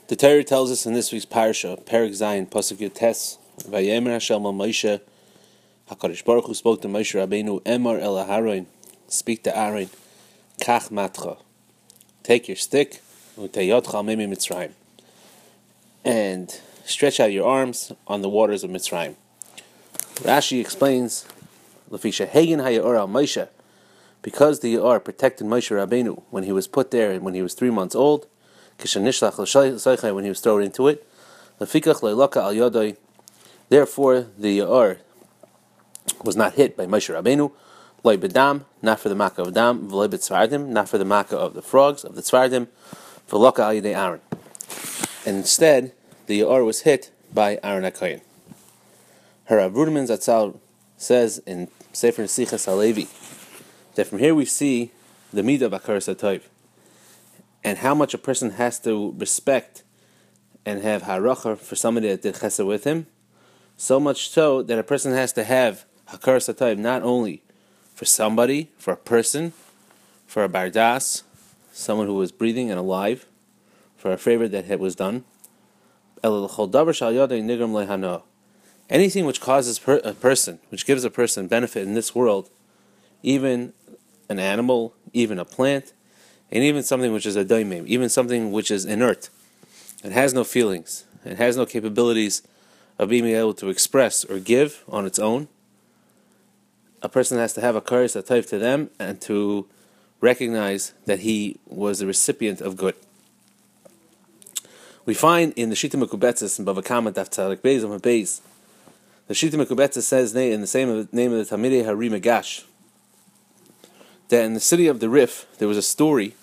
The Torah tells us in this week's parasha, Perek Zayin, Pasuk Yotes, Vayemer Hashem al Moshe, HaKadosh Baruch Hu spoke to Moshe Rabbeinu, Emar el Aharon, speak to Aaron, Kach matcha, take your stick, Uteyotcha al Mimi Mitzrayim, and stretch out your arms on the waters of Mitzrayim. Rashi explains, Lefisha Hagen Hayor al Moshe, because the Yaor protected Moshe Rabbeinu when he was put there and when he was 3 months old, when he was thrown into it, therefore the Yaor was not hit by Moshe Rabbeinu, loy bedam, not for the makkah of dam, v'loy b'tzvardim, not for the makkah of the frogs, of the tzvardim, v'loka al yidei Aaron. And instead, the Yaor was hit by Aaron HaKohen. Harav Ruderman Zatzal says in Sefer Nesichas HaLevi that from here we see the midah of Hakaras HaTov, and how much a person has to respect and have haracha for somebody that did chesed with him, so much so that a person has to have Hakaras HaTov not only for somebody, for a person, for a bardas, someone who was breathing and alive, for a favor that was done, anything which causes a person, which gives a person benefit in this world, even an animal, even a plant, and even something which is a daimim, even something which is inert, it has no feelings, it has no capabilities of being able to express or give on its own, a person has to have a Hakaras HaTov to them and to recognize that he was the recipient of good. We find in the Shita Mekubetzes in Bava Kama Daf Tzadik Beis Amud Beis, the Shita Mekubetzes says in the same name of the Talmidei Hari Megash, that in the city of the Rif there was a story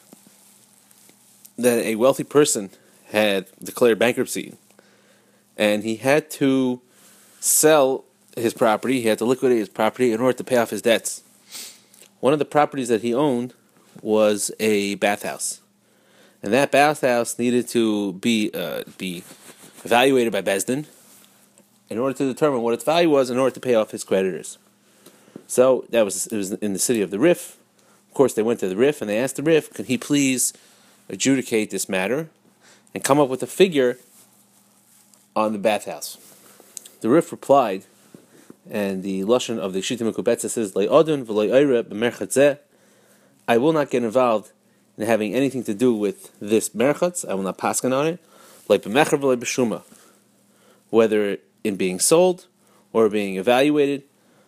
that a wealthy person had declared bankruptcy, and he had to sell his property, he had to liquidate his property in order to pay off his debts. One of the properties that he owned was a bathhouse, and that bathhouse needed to be evaluated by Beis Din in order to determine what its value was in order to pay off his creditors. So it was in the city of the Rif. Of course, they went to the Rif and they asked the Rif, "Can he please adjudicate this matter and come up with a figure on the bathhouse?" The Rif replied, and the lashon of the Shita Mekubetzes says, "Le'odun v'lo oire b'merchat zeh." I will not get involved in having anything to do with this merchatz. I will not paskin on it. Le'b'mecher v'lo b'shuma, whether in being sold or being evaluated,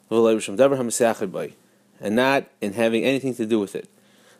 and not in having anything to do with it.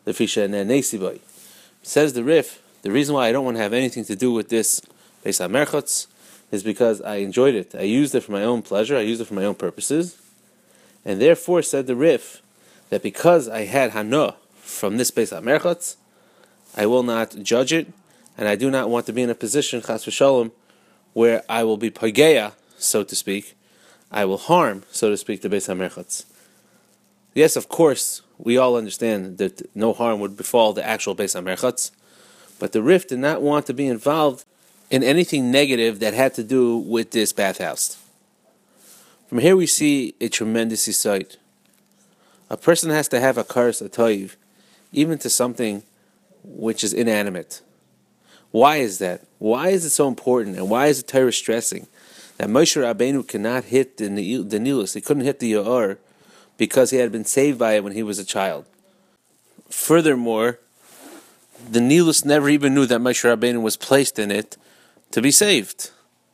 Says the Rif, the reason why I don't want to have anything to do with this Beis HaMerchatz is because I enjoyed it. I used it for my own pleasure. I used it for my own purposes. And therefore, said the Rif, that because I had Hana from this Beis HaMerchatz, I will not judge it, and I do not want to be in a position, Chas v'Shalom, where I will be pageya, so to speak. I will harm, so to speak, the Beis HaMerchatz. Yes, of course, we all understand that no harm would befall the actual Beis HaMerchatz, but the Rif did not want to be involved in anything negative that had to do with this bathhouse. From here we see a tremendous insight. A person has to have a Hakaras HaTov, even to something which is inanimate. Why is that? Why is it so important? And why is the Torah stressing that Moshe Rabbeinu cannot hit the Nilus? He couldn't hit the Yaor because he had been saved by it when he was a child. Furthermore, the Nilus never even knew that Moshe Rabbeinu was placed in it to be saved.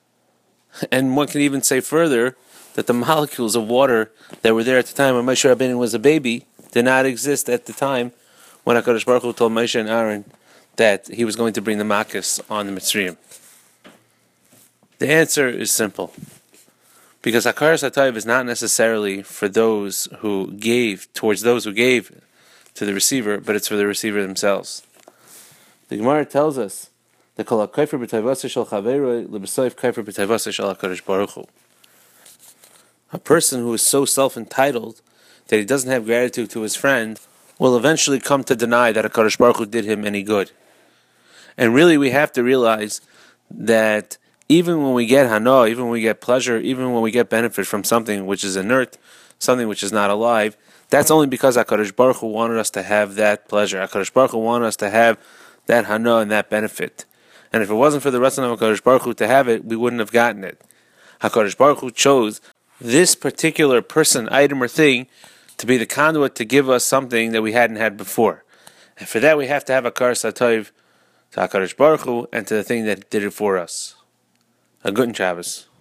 And one can even say further that the molecules of water that were there at the time when Moshe Rabbeinu was a baby did not exist at the time when HaKadosh Baruch Hu told Moshe and Aaron that he was going to bring the Makkos on the Mitzrayim. The answer is simple. Because Hakaras HaTov is not necessarily for those who gave, towards those who gave to the receiver, but it's for the receiver themselves. The Gemara tells us that Kol HaKofer b'Tavaseh shel Chaveroi L'B'Soif Kofer b'Tavaseh shel HaKadosh Baruch Hu. A person who is so self-entitled that he doesn't have gratitude to his friend will eventually come to deny that HaKadosh Baruch Hu did him any good. And really we have to realize that even when we get hana, even when we get pleasure, even when we get benefit from something which is inert, something which is not alive, that's only because HaKadosh Baruch Hu wanted us to have that pleasure. HaKadosh Baruch Hu wanted us to have that hana and that benefit. And if it wasn't for the Ratzon of HaKadosh Baruch Hu to have it, we wouldn't have gotten it. HaKadosh Baruch Hu chose this particular person, item, or thing to be the conduit to give us something that we hadn't had before. And for that we have to have a Hakaras HaTov to HaKadosh Baruch Hu and to the thing that did it for us. A good Shabbos.